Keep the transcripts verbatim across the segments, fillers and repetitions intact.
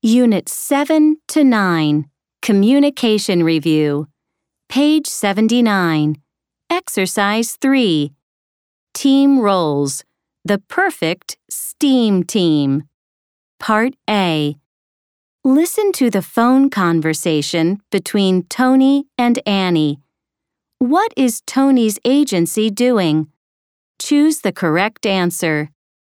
Unit seven to nine, Communication Review. Page seventy-nine. Exercise three. Team Roles. The Perfect STEAM Team. Part A. Listen to the phone conversation between Tony and Annie. What is Tony's agency doing? Choose the correct answer.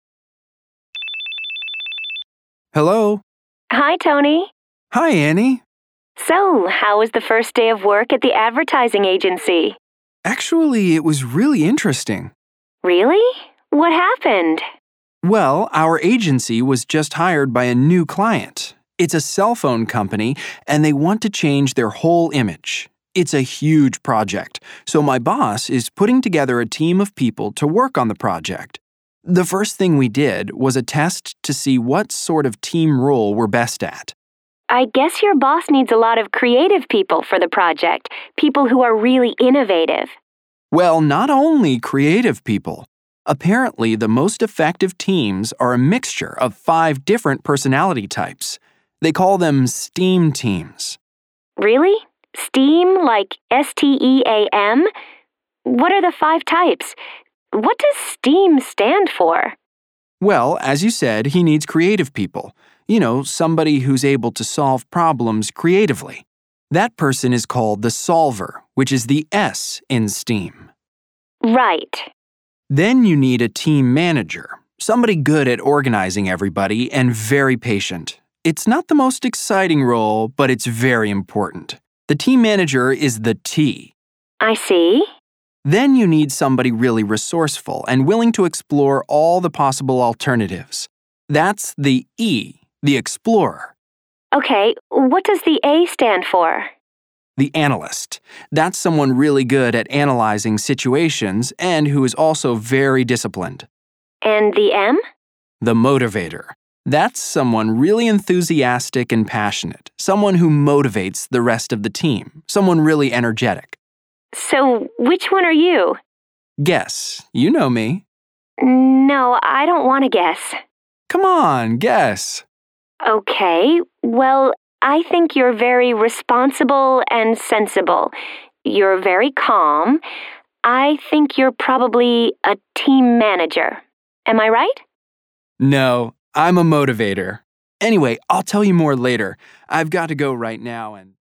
Hello. Hi, Tony. Hi, Annie. So, how was the first day of work at the advertising agency? Actually, it was really interesting. Really? What happened? Well, our agency was just hired by a new client. It's a cell phone company, and they want to change their whole image. It's a huge project, so my boss is putting together a team of people to work on the project. The first thing we did was a test to see what sort of team role we're best at. I guess your boss needs a lot of creative people for the project, people who are really innovative. Well, not only creative people. Apparently, the most effective teams are a mixture of five different personality types. They call them STEAM teams. Really? STEAM, like S T E A M? What are the five types? What does STEAM stand for? Well, as you said, he needs creative people. You know, somebody who's able to solve problems creatively. That person is called the solver, which is the S in STEAM. Right. Then you need a team manager, somebody good at organizing everybody and very patient. It's not the most exciting role, but it's very important. The team manager is the T. I see. Then you need somebody really resourceful and willing to explore all the possible alternatives. That's the E, the explorer. Okay, what does the A stand for? The analyst. That's someone really good at analyzing situations and who is also very disciplined. And the M? The motivator. That's someone really enthusiastic and passionate, someone who motivates the rest of the team, someone really energetic. So, which one are you? Guess. You know me. No, I don't want to guess. Come on, guess. Okay, well, I think you're very responsible and sensible. You're very calm. I think you're probably a team manager. Am I right? No, I'm a motivator. Anyway, I'll tell you more later. I've got to go right now and...